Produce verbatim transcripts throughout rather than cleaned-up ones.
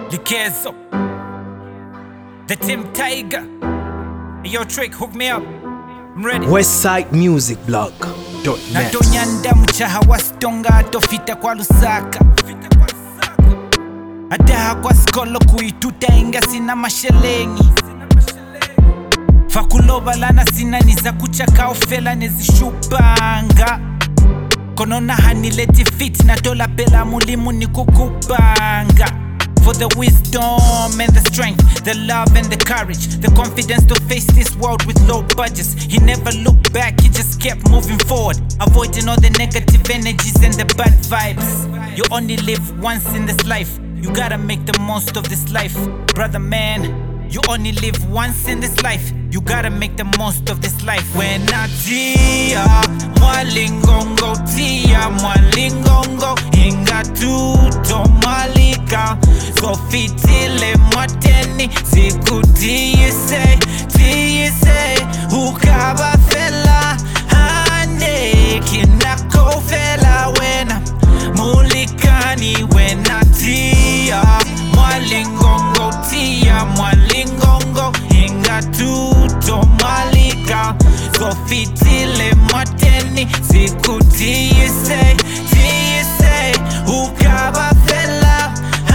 Likezo, the Tim Tiger. Yo, Trick, hook me up. I'm ready. Westside Music Blog dot net. Natonyanda mchaha wastonga tofita kwa Lusaka. Adaha kwa skolo kuituta inga sina mashelengi. Fakuloba lana sina niza kuchaka ofela nezishupanga. Konona hanileti fit na tola pela mulimu ni kukupanga. For the wisdom and the strength, the love and the courage, the confidence to face this world with low budgets. He never looked back, he just kept moving forward, avoiding all the negative energies and the bad vibes. You only live once in this life, you gotta make the most of this life. Brother man, you only live once in this life, you gotta make the most of this life. When I tia, mwalingongo tia, mwalingongo inga tuto malika. So fitile mateni, ziku tiyese, tiyese, ukaba fela, hane, kinako fela wena, mulikani wena tia, mwalingongo tia, mwalingongo inga tuto malika. So fitile mateni, ziku tiyese, tiyese, ukaba fela,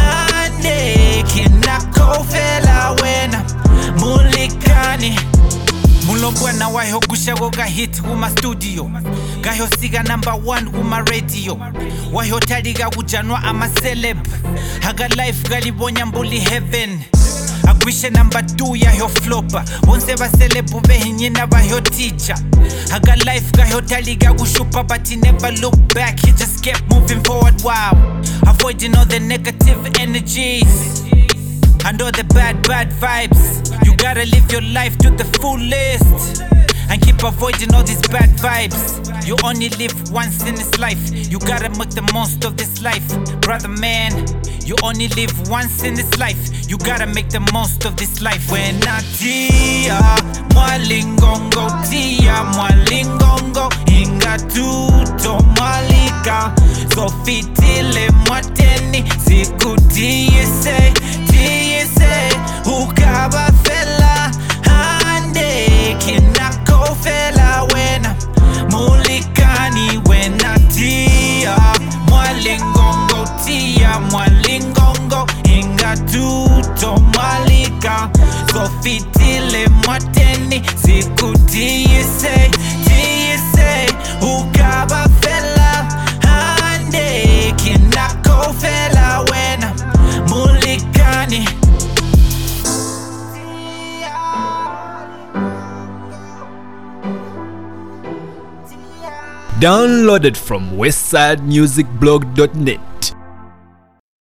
kinako fela wena mulikani. Mulobwana waho kushago ga hit uma studio, gaho siga number one uma radio, waho taliga ujanwa ama celeb, haga life galibonya mbuli heaven. Agwishe number two ya yo flopper, onse ba celebu behinye na ba yo teacher. Haga life gaho taliga ushupa, but he never looked back, he just kept moving forward. Wow, avoiding all the negative energies and all the bad, bad vibes. You gotta live your life to the fullest and keep avoiding all these bad vibes. You only live once in this life, you gotta make the most of this life. Brother man, you only live once in this life, you gotta make the most of this life. When I tia, mwalingongo tia, mwalingongo inga tuto malika. So fitile mateni, ziku tiyese, tiyese, ukaba fela, hande, kinako fela wena, mulikani wena tia, mwalingongo tia, mwalingongo inga tuto malika. So fitile mateni, ziku tiyese, tiyese, ukaba fela, hande, kinako fela wena, mulikani. Downloaded from Westside Music Blog dot net.